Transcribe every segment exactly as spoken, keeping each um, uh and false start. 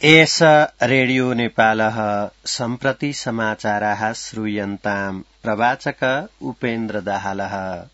एष रेडियो नेपालः सम्प्रति समाचाराः श्रूयन्ताम् प्रवाचक उपेन्द्र दाहालः।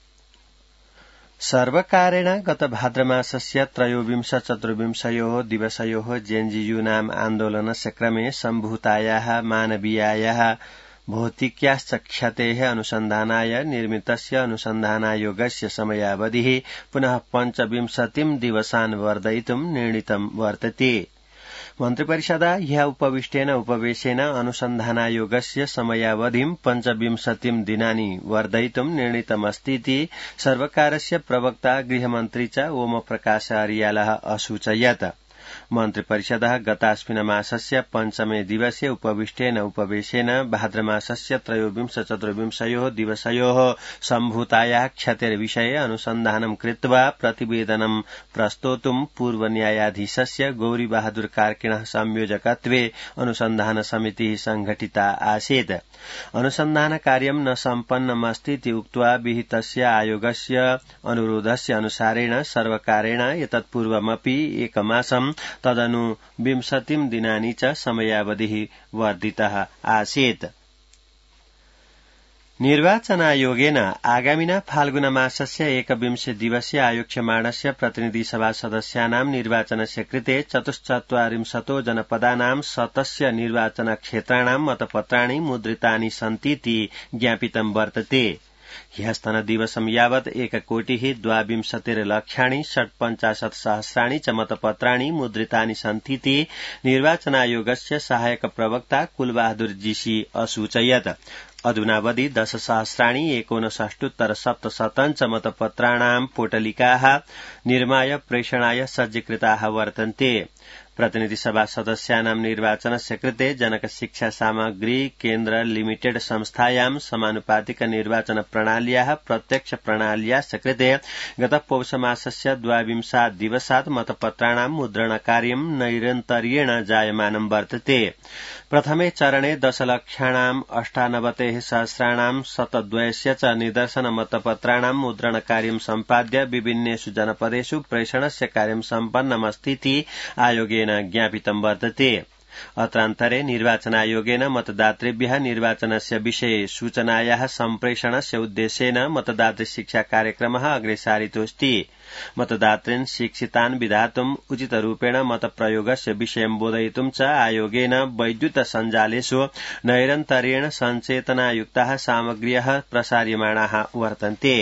सर्वकारेण गत भाद्रमासस्य त्रयोविंश चतुर्विंशयोः दिवसयोः जेएनयू-नाम आन्दोलनस्य क्रमे सम्भूतायाः मानवीयायाः भौतिक्याश्च क्षतेः अनुसन्धानाय निर्मितस्य अनुसन्धानायोगस्य समयावधिः पुनः पञ्चविंशतिम् दिवसान् वर्धयितुम् निर्णीतम् वर्तते। मन्त्रिपरिषदा ह्यः उपविष्टेन उपवेशेन अनुसन्धानायोगस्य समयावधिं पञ्चविंशतिम् दिनानि वर्धयितुम् निर्णीतमस्तीति सर्वकारस्य प्रवक्ता गृहमन्त्री च ओमप्रकाश अर्यालः असूचयत्। मन्त्रिपरिषदः गतास्मिन् मासस्य पञ्चमे दिवसे उपविष्टेन उपवेशेन भाद्रमासस्य त्रयोविंश चतुर्विंशयोः दिवसयोः सम्भूतायाः क्षतेर्विषये अनुसन्धानं कृत्वा प्रतिवेदनं प्रस्तोतुं पूर्वन्यायाधीशस्य गौरीबहादुर कार्किणः संयोजकत्वे अनुसन्धान समितिः संघटिता आसीत्। अनुसन्धान कार्यं न सम्पन्नमस्तीति उक्त्वा विहितस्य आयोगस्य अनुरोधस्य अनुसारेण सर्वकारेण एतत्पूर्वमपि एकमासं तदनु विंशतिम् दिनानि च समयावधिः वर्धितः आसीत्। निर्वाचनायोगेन आगामिना फाल्गुनमासस्य एकविंशे दिवसे आयोक्ष्यमाणस्य प्रतिनिधिसभा सदस्यानां निर्वाचनस्य कृते चतुश्चत्वारिंशतो जनपदानां शतस्य निर्वाचनक्षेत्राणां मतपत्राणि मुद्रितानि सन्तीति ज्ञापितं वर्तते। ह्यस्तनदिवसं यावत् एककोटिः द्वाविंशतिर्लक्षाणि षट्पञ्चाशत् सहस्राणि च मतपत्राणि मुद्रितानि सन्तीति निर्वाचनायोगस्य सहायक प्रवक्ता कुलबहादुर जीसी असूचयत्। अधुनावधि दशसहस्राणि एकोनषष्टुत्तर सप्तशतं च मतपत्राणां पोटलिकाः निर्माय प्रेषणाय सज्जीकृताः वर्तन्ते। प्रतिनिधिसभा सदस्यानां निर्वाचनस्य कृते जनक शिक्षा सामग्री केन्द्र लिमिटेड संस्थायां समानुपातिक निर्वाचन प्रणाल्याः प्रत्यक्ष प्रणाल्याश्च कृते गत पौषमासस्य द्वाविंशात् दिवसात् मतपत्राणां मुद्रणकार्यं नैरन्तर्येण जायमानं वर्तते। प्रथमे चरणे दशलक्षाणाम् अष्टानवतिः सहस्राणां शतद्वयस्य च निदर्शन मतपत्राणां मुद्रणकार्यं सम्पाद्य विभिन्नेषु जनपदेषु प्रेषणस्य कार्यं सम्पन्नमस्तीति आयोगेन ज्ञापितं वर्तते। अत्रान्तरे निर्वाचनायोगेन मतदातृभ्यः निर्वाचनस्य विषये सूचनायाः सम्प्रेषणस्य उद्देश्येन मतदातृ शिक्षा कार्यक्रमः अग्रे सारितोऽस्ति। मतदातॄन् शिक्षितान् विधातुम् उचितरूपेण मतप्रयोगस्य विषयं बोधयितुं च आयोगेन वैद्युत सञ्जालेषु नैरन्तर्येण सञ्चेतनायुक्ताः सामग्र्यः प्रसार्यमाणाः वर्तन्ते।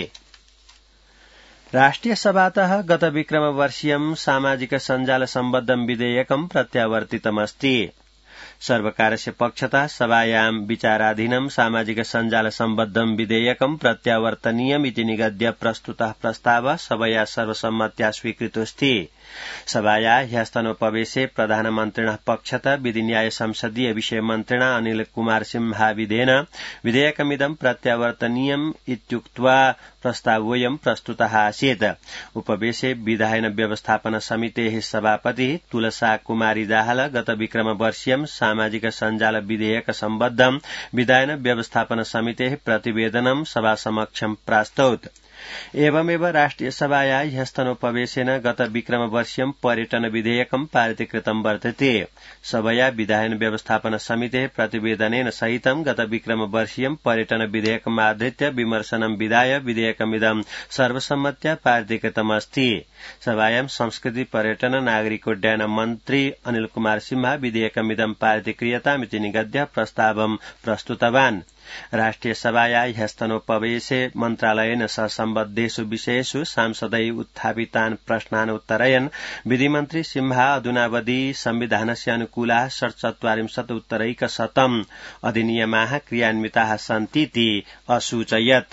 राष्ट्रियसभातः गत विक्रमवर्षीयं सामाजिक सञ्जाल सम्बद्धं विधेयकं प्रत्यावर्तितमस्ति। सर्वकारस्य पक्षतः सभायां विचाराधीनं सामाजिक सञ्जाल सम्बद्धं विधेयकं प्रत्यावर्तनीयमिति निगद्य प्रस्तुतः प्रस्तावः सभया सर्वसम्मत्या स्वीकृतोऽस्ति। सभाया ह्यस्तनोपवेशे प्रधानमन्त्रिणः पक्षतः विधिन्याय संसदीय विषय मन्त्रिणा अनिल कुमार सिंहाविधेन विधेयकमिदं प्रत्यावर्तनीयम् इत्युक्त्वा प्रस्तावोऽयं प्रस्तुतः आसीत्। उपवेशे विधायन व्यवस्थापन समितेः सभापतिः तुलसा कुमारी दाहाल गत विक्रमवर्षीयं सामाजिक सञ्जाल विधेयक सम्बद्धं विधायन व्यवस्थापन समितेः प्रतिवेदनं सभासमक्षं प्रास्तौत्। एवमेव राष्ट्रियसभाया ह्यस्तनोपवेशेन गत विक्रमवर्षीयं पर्यटन विधेयकं पारितीकृतं वर्तते। सभया विधायन व्यवस्थापन समितेः प्रतिवेदनेन सहितं गत विक्रमवर्षीयं पर्यटन विधेयकमाधृत्य विमर्शनं विधाय विधेयकमिदं सर्वसम्मत्या पारितीकृतमस्ति। सभायां संस्कृति पर्यटन नागरिकोड्डयन मन्त्री अनिल कुमार सिंह विधेयकमिदं पारितीक्रियतामिति निगद्य प्रस्तावं प्रस्तुतवान्। राष्ट्रियसभाया ह्यस्तनोपवेशे मन्त्रालयेन सह सम्बद्धेषु विषयेषु सांसदैः उत्थापितान् प्रश्नान् उत्तरयन् विधिमन्त्री सिंह अधुनावधि संविधानस्य अनुकूलाः षट्चत्वारिंशत् उत्तरैकशतम् अधिनियमाः क्रियान्विताः सन्तीति असूचयत्।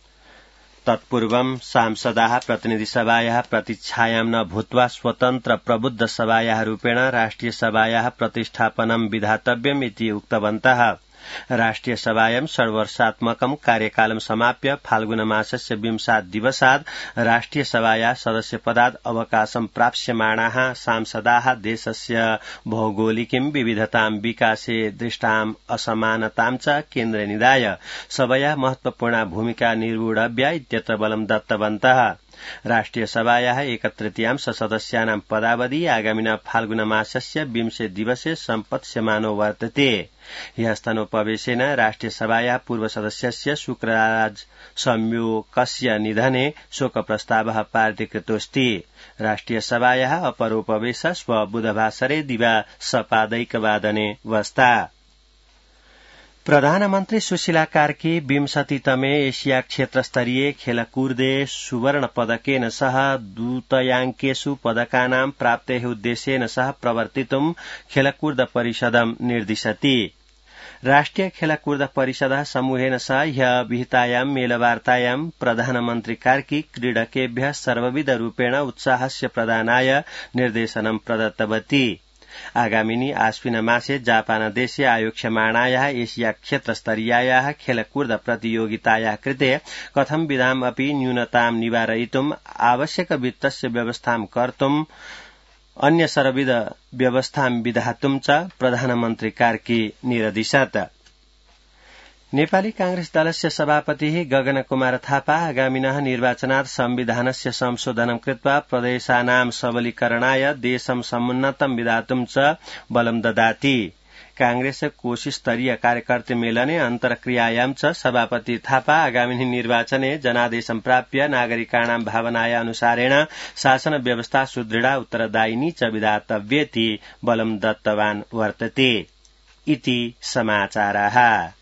तत्पूर्वं सांसदाः प्रतिनिधिसभायाः प्रतीक्षायां न भूत्वा स्वतन्त्र प्रबुद्ध सभायाः रूपेण राष्ट्रियसभायाः प्रतिष्ठापनं विधातव्यम् इति उक्तवन्तः। राष्ट्रियसभायां षड्वर्षात्मकं कार्यकालं समाप्य फाल्गुनमासस्य विंशात् दिवसात् राष्ट्रियसभाया सदस्यपदात् अवकाशं प्राप्स्यमाणाः सांसदाः देशस्य भौगोलिकीं विविधतां विकासे दृष्टाम् असमानतां च केन्द्रे निधाय सभया महत्वपूर्णा भूमिका निर्वोढव्या इत्यत्र बलं दत्तवन्तः। राष्ट्रिय सभायाः एकतृतीयांश सदस्यानां पदावधि आगामिना फाल्गुन मासस्य विंशे दिवसे सम्पत्स्यमानो वर्तते। ह्यस्तनोपवेशेन राष्ट्रिय सभायाः पूर्व सदस्यस्य शुक्रराज संयोगस्य निधने शोक प्रस्तावः पारितीकृतोऽस्ति। राष्ट्रिय सभायाः अपरोपवेश श्व बुधवासरे दिवा सपादैकवादने वस्ता। प्रधानमन्त्री सुशीला कार्की विंशतितमे एशिया क्षेत्रस्तरीय खेलकूदे सुवर्ण पदकेन सह द्वितीयाङ्केषु पदकानां प्राप्तेः उद्देश्येन सह प्रवर्तितुं खेलकूद परिषदं निर्दिशति। राष्ट्रिय खेलकूद परिषद समूहेन सह ह्यः विहितायां मेलवार्तायां प्रधानमन्त्री कार्की क्रीडकेभ्यः सर्वविधरूपेण उत्साहस्य प्रदानाय निर्देशनं प्रदत्तवती। आगामिनी आश्विन मासे जापानदेशे आयोक्ष्यमाणायाः एशिया क्षेत्रस्तरीयायाः खेलकूद प्रतियोगितायाः कृते कथं विधाम् अपि न्यूनतां निवारयितुम् आवश्यक वित्तस्य व्यवस्थां कर्तुम् अन्य सर्वविध व्यवस्थां विधातुं च प्रधानमन्त्री कार्की निरदिशत्। नेपाली कांग्रेस दलस्य सभापतिः गगन कुमार थापा आगामिनः निर्वाचनात् संविधानस्य संशोधनं कृत्वा प्रदेशानां सबलीकरणाय देशं समुन्नतं विधातुं च बलं ददाति। कांग्रेस कोशी स्तरीय कार्यकर्तृ मेलने अन्तर्क्रियायां च सभापति थापा आगामिनि निर्वाचने जनादेशं प्राप्य नागरिकाणां भावनाय अनुसारेण शासन व्यवस्था सुदृढा उत्तरदायिनी च विधातव्येति बलं दत्तवान् वर्तते। इति समाचाराः।